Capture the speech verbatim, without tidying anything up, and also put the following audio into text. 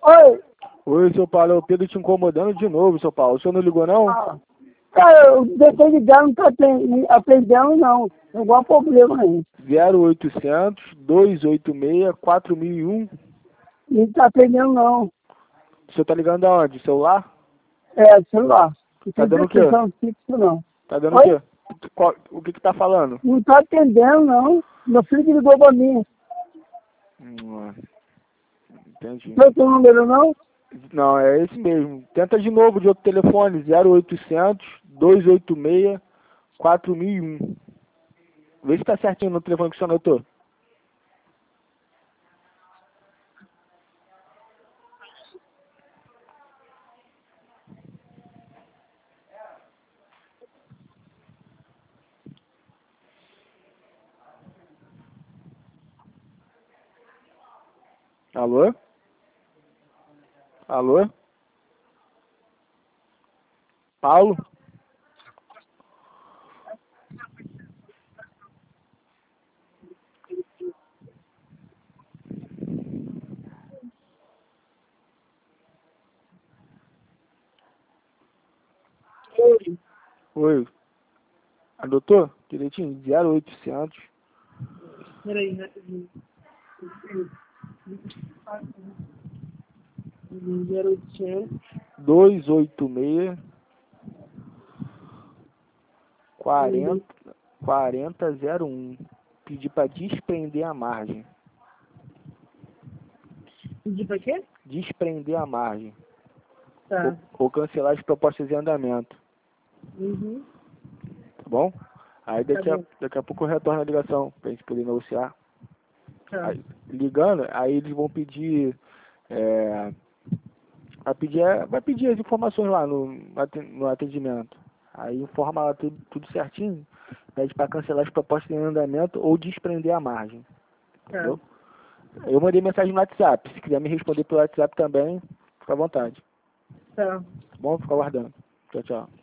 Oi. Oi, seu Paulo, é o Pedro te incomodando de novo, seu Paulo. O senhor não ligou, não? Ah, cara, eu deixei ligar, não tá aten- atendendo, não. Tem algum problema aí. zero oitocentos, dois oito seis, quatro mil e um. Não tá atendendo, não. O senhor tá ligando aonde? Celular? É, celular. Não Tá tem dando o quê? descrição fixo, não. Tá dando o Oi? quê? Qual- O que que tá falando? Não tá atendendo, não. Meu filho que ligou pra mim. Hum, entendi. Não tem número, não? Não, é esse mesmo. Tenta de novo de outro telefone, zero oitocentos, dois oito seis, quatro mil e um. Vê se tá certinho no telefone que o senhor anotou. Alô? Alô? Paulo? Oi. Oi. Anotou? Direitinho? zero oitocentos. Peraí, rapidinho. zero oitocentos. dois oito seis, quarenta, quarenta zero um. Pedir para desprender a margem. Pedir pra quê? Desprender a margem. Tá. Ou, ou cancelar as propostas em andamento. Uhum. Tá bom? Aí Tá daqui a, bom. daqui a pouco eu retorno a ligação pra gente poder negociar. Tá. Aí, ligando, aí eles vão pedir. É, vai pedir, é, vai pedir as informações lá no, no atendimento. Aí informa lá tudo, tudo certinho. Pede para cancelar as propostas em andamento ou desprender a margem. Tá. Entendeu? Eu mandei mensagem no WhatsApp. Se quiser me responder pelo WhatsApp também, fica à vontade. Tá. Tá bom? Fica aguardando. Tchau, tchau.